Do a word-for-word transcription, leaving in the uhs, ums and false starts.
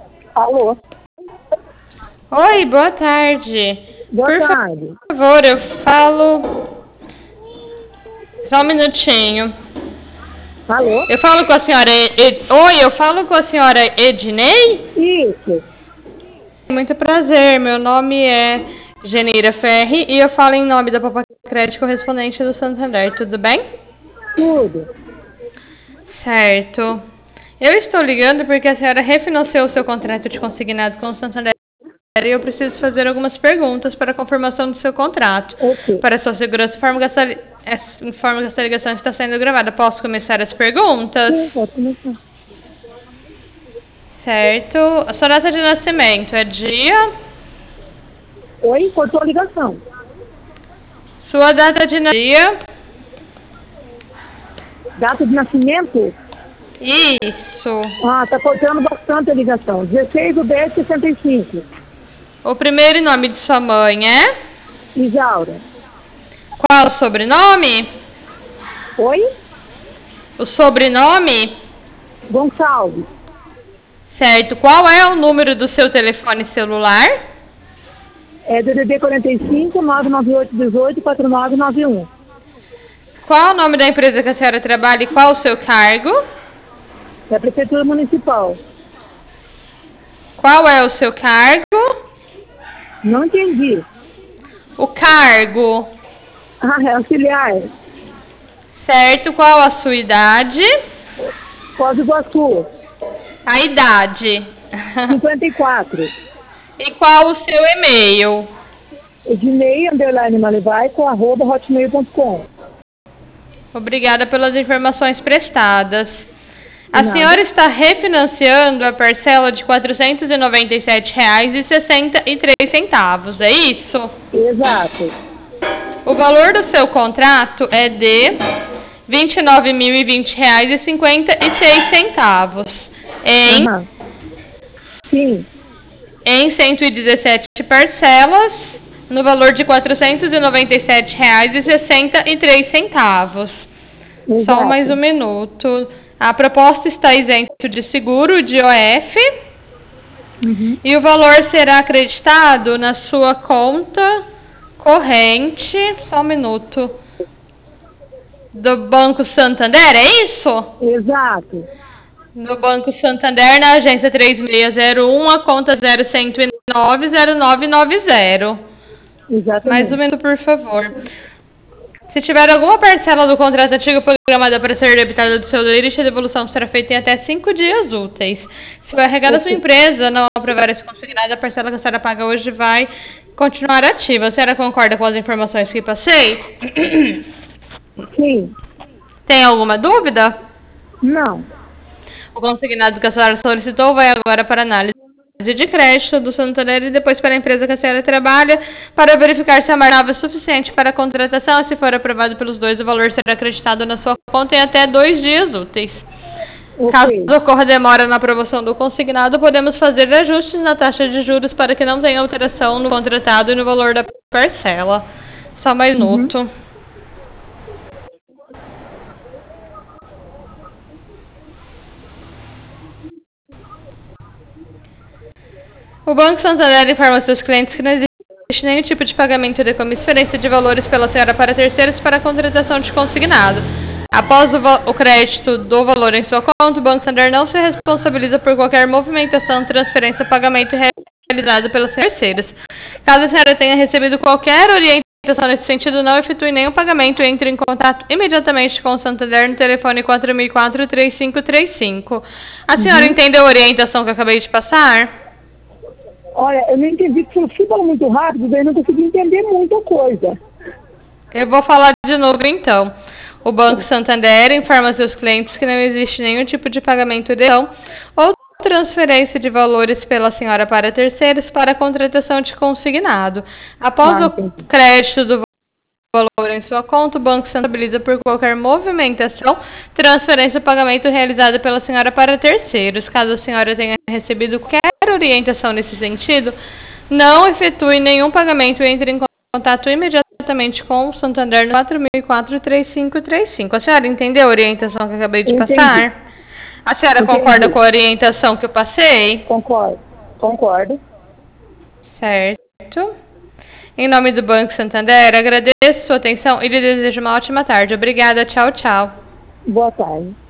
Alô? Oi, boa tarde. Boa Por tarde. Por favor, eu falo... Só um minutinho. Alô? Eu falo com a senhora... Ed... Oi, eu falo com a senhora Ednei? Isso. Muito prazer, meu nome é Geneira Ferri e eu falo em nome da Papa Crédito correspondente do Santander, tudo bem? Tudo. Certo. Eu estou ligando porque a senhora refinanciou o seu contrato de consignado com o Santander e eu preciso fazer algumas perguntas para a confirmação do seu contrato. Ok. Para sua segurança, informo que essa, informo que essa ligação está sendo gravada. Posso começar as perguntas? Sim, pode começar. Certo. A sua data de nascimento é dia? Oi, cortou a ligação. Sua data de nascimento? Data de nascimento? Isso. Ah, tá cortando bastante a ligação. dezesseis do dez de sessenta e cinco. O primeiro nome de sua mãe é? Isaura. Qual o sobrenome? Oi? O sobrenome? Gonçalves. Certo. Qual é o número do seu telefone celular? É D D D quarenta e cinco, nove nove oito, dezoito, quatro nove nove um. Qual o nome da empresa que a senhora trabalha e qual o seu cargo? É a Prefeitura Municipal. Qual é o seu cargo? Não entendi. O cargo. Ah, é auxiliar. Certo. Qual a sua idade? Foz do Iguaçu. A idade. cinquenta e quatro. E qual o seu e-mail? Ednei, underline malevaico, arroba hotmail ponto com. Obrigada pelas informações prestadas. A Nada. senhora está refinanciando a parcela de quatrocentos e noventa e sete reais e sessenta e três centavos, é isso? Exato. O valor do seu contrato é de vinte e nove mil e vinte reais e cinquenta e seis centavos. Em, Aham. Sim. em cento e dezessete parcelas, no valor de quatrocentos e noventa e sete reais e sessenta e três centavos. Exato. Só mais um minuto. A proposta está isento de seguro, de O F, Uhum. e o valor será acreditado na sua conta corrente, só um minuto, do Banco Santander, é isso? Exato. No Banco Santander, na agência três seis zero um, a conta zero um zero nove zero nove nove zero. Exatamente. Mais um minuto, por favor. Se tiver alguma parcela do contrato antigo programada para ser debitada do seu limite, a devolução será feita em até cinco dias úteis. Se o R H da sua empresa não aprovar esse consignado, a parcela que a senhora paga hoje vai continuar ativa. A senhora concorda com as informações que passei? Sim. Tem alguma dúvida? Não. O consignado que a senhora solicitou vai agora para análise de crédito do Santander e depois para a empresa que a senhora trabalha para verificar se a margem é suficiente para a contratação e se for aprovado pelos dois, o valor será acreditado na sua conta em até dois dias úteis. Okay. Caso ocorra demora na aprovação do consignado, podemos fazer ajustes na taxa de juros para que não tenha alteração no contratado e no valor da parcela. Só mais um minuto. Uhum. O Banco Santander informa aos seus clientes que não existe nenhum tipo de pagamento de comissão, diferença de valores pela senhora para terceiros para a contratação de consignado. Após o, o crédito do valor em sua conta, o Banco Santander não se responsabiliza por qualquer movimentação, transferência ou pagamento realizado pelos terceiros. Caso a senhora tenha recebido qualquer orientação nesse sentido, não efetue nenhum pagamento e entre em contato imediatamente com o Santander no telefone quatro mil e quatro, três cinco três cinco. A senhora uhum. entendeu a orientação que eu acabei de passar? Olha, eu não entendi, porque você falou muito rápido, daí eu não consegui entender muita coisa. Eu vou falar de novo então. O Banco Santander informa aos seus clientes que não existe nenhum tipo de pagamento de ação ou transferência de valores pela senhora para terceiros para a contratação de consignado. Após ah, o crédito do valor em sua conta, o banco se responsabiliza por qualquer movimentação, transferência ou pagamento realizado pela senhora para terceiros. Caso a senhora tenha recebido qualquer orientação nesse sentido, não efetue nenhum pagamento e entre em contato imediatamente com o Santander no quatro mil e quatro, três cinco três cinco. A senhora entendeu a orientação que eu acabei de Entendi. passar? A senhora Entendi. concorda com a orientação que eu passei? Concordo, concordo. Certo. Em nome do Banco Santander, agradeço sua atenção e lhe desejo uma ótima tarde. Obrigada, tchau, tchau. Boa tarde.